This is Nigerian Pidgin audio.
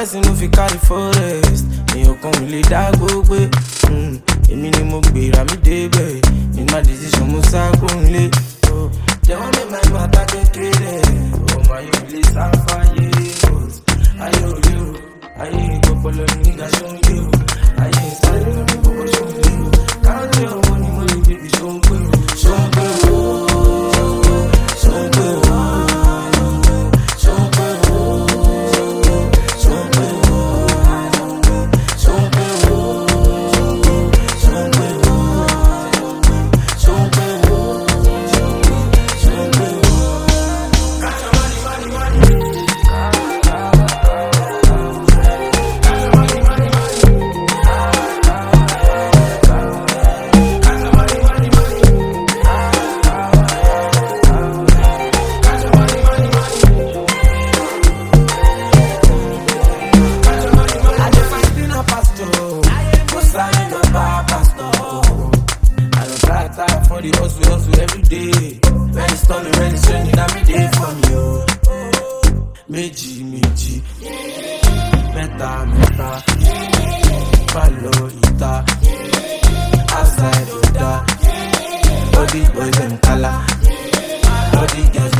person no fit carry forest. Èèyàn kan ò lè dá gbogbo. Èmi ni mo gbéra mi débẹ̀. In my decision mo sá kúrò nílé. They want make my matter kékeré. Ọmọ ayé ò lè sá fáyé. Ayé ò lè o. Ayé ìgbọ́pọ̀lọ́ ní nígbà ṣó ń lé o. Ayé ìsáré lórí gbogbo ṣó ń lé o. Káàdì ọmọ ni mo lè bèbí ṣó ń gbé o. Ṣó ń gbé o. Ṣó ń gbé o. Ṣó ń gbé o. Ṣó ń gbé o. Ṣó ń gbé o. Ṣó ń gbé o. Ṣó ń gbé o. Ṣó ń gbé o. Catch your money, money, money. For the hustle every day. When it's stormy, when it's raining, I'm day for me. Méjì, mẹ́ta, follow ita, outside Oda. All these boys them color, all these girls